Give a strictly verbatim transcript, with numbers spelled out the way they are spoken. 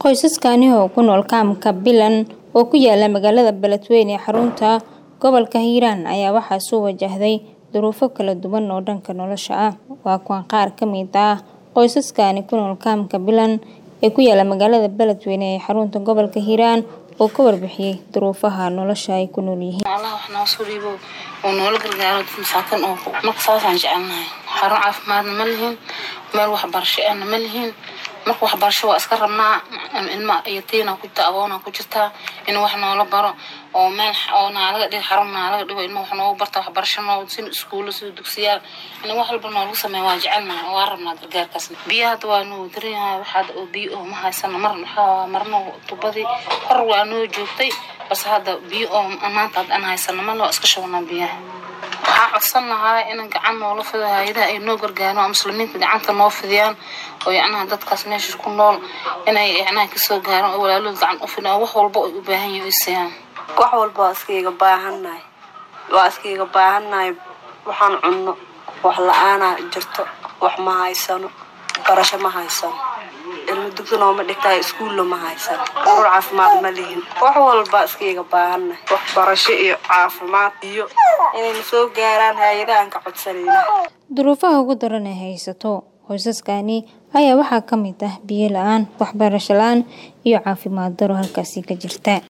Qoysaskani oo ku nool kaamka Bilan oo ku yaala magaalada Beledweyne ee xarunta gobolka Hiiraan ayaa waxaa soo wajahday duruufo kala duwan oo dhanka nolosha ah. Waa kuwan qaar ka mid ah qoysaskani ku nool kaamka Bilan ee ku yaala magaalada Beledweyne ee xarunta gobolka Hiiraan oo ka warbixiyay duruufaha nolosha ay ku nool yihiin. Allah wax noo soo dhiibo oo nolol gargaaro masaakin oo marka saasaan jecelnahay. Xarun caafimaad ma lihin, meel waxbarasho ah ma lihin. marka waxbarasho waa iska rabnaa ilma iyo tiina ku taaboona ku jirta in wax noola baro oo meel oo naalaga dhig xarun naalaga dhigo in wax noogu barto waxbarasho noo sin iskuul sida dugsiyaal in wax walba noogu sameeyo waa jecelnahay waa rabnaa gargaarkaas. Biyaha waa noo diray waxaad oo biyo oo ma haysan mar maxaa marna tubadii hor waa noo joogtay bas hadda biyo oo maanta aan haysan ma loo iska shaqnaa biyaha. waxaa codsanahay in gacan noola fido hay'adaha ay noo gargaaraan muslimiinta gacanta noo fidiyaan oo yacnaa dadkaas meesha ku nool inay yacnaa ka soo gaaraan oo walaalada gacan u fidaan wax walba ay u baahan yihiin wax walba iskiga baahanahay waa iskiga baahanahay waxaan cunno wax la'aan jirto wax ma haysano barasho ma haysano ilmo dugsiga ma dhigtaa iskuul ma haysano urur caafimaad ma lihin wax walba iskiga baahanahay wax barasho iyo caafimaad iyo inay soo gaaraan hay'adaha ka codsanayna. Duruufaha ugu daran ee haysato qoysaskani ayaa waxaa ka mid ah biyo la'aan, waxbarasho la'aan iyo caafimaad darro halkaas ka jirta.